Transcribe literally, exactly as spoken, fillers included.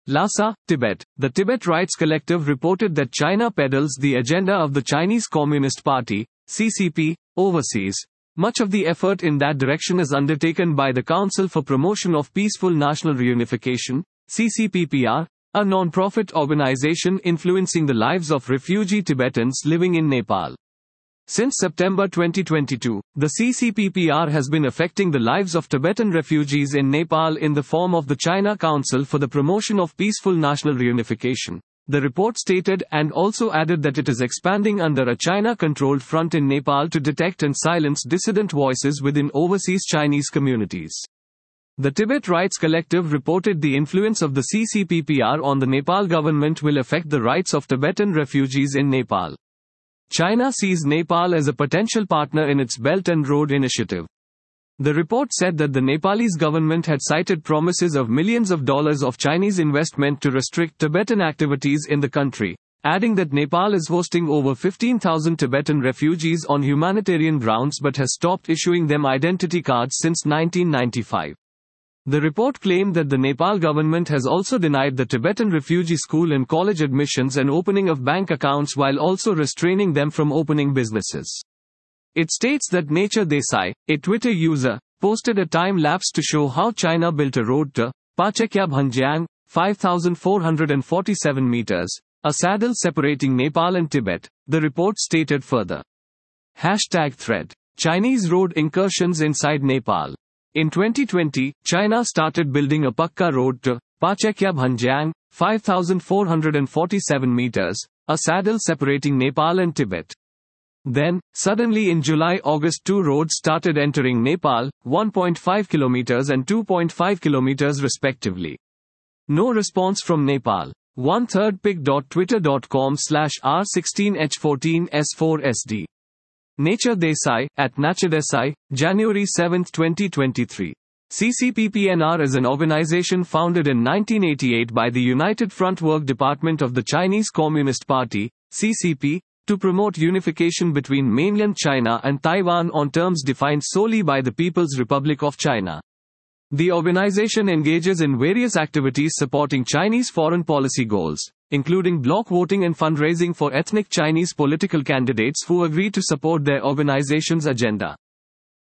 Lhasa, Tibet. The Tibet Rights Collective reported that China peddles the agenda of the Chinese Communist Party, C C P, overseas. Much of the effort in that direction is undertaken by the Council for Promotion of Peaceful National Reunification, C C P P R, a non-profit organization influencing the lives of refugee Tibetans living in Nepal. Since September twenty twenty-two, the C C P P R has been affecting the lives of Tibetan refugees in Nepal in the form of the China Council for the Promotion of Peaceful National Reunification, the report stated, and also added that it is expanding under a China-controlled front in Nepal to detect and silence dissident voices within overseas Chinese communities. The Tibet Rights Collective reported the influence of the C C P P R on the Nepal government will affect the rights of Tibetan refugees in Nepal. China sees Nepal as a potential partner in its Belt and Road Initiative. The report said that the Nepalese government had cited promises of millions of dollars of Chinese investment to restrict Tibetan activities in the country, adding that Nepal is hosting over fifteen thousand Tibetan refugees on humanitarian grounds but has stopped issuing them identity cards since nineteen ninety-five. The report claimed that the Nepal government has also denied the Tibetan refugee school and college admissions and opening of bank accounts while also restraining them from opening businesses. It states that Nature Desai, a Twitter user, posted a time-lapse to show how China built a road to Pachekya Bhanjiang, five thousand four hundred forty-seven meters, a saddle separating Nepal and Tibet, the report stated further. Hashtag thread. Chinese road incursions inside Nepal. In twenty twenty, China started building a Pakka road to Pachekya Bhanjiang, five thousand four hundred forty-seven meters, a saddle separating Nepal and Tibet. Then, suddenly in July-August two roads started entering Nepal, one point five kilometers and two point five kilometers respectively. No response from Nepal. one third pic dot twitter dot com slash r sixteen h fourteen s four s d. Nature Desai, at Nature Desai, January seventh twenty twenty-three. C C P P N R is an organization founded in nineteen eighty-eight by the United Front Work Department of the Chinese Communist Party, C C P, to promote unification between mainland China and Taiwan on terms defined solely by the People's Republic of China. The organization engages in various activities supporting Chinese foreign policy goals, including bloc voting and fundraising for ethnic Chinese political candidates who agree to support their organization's agenda.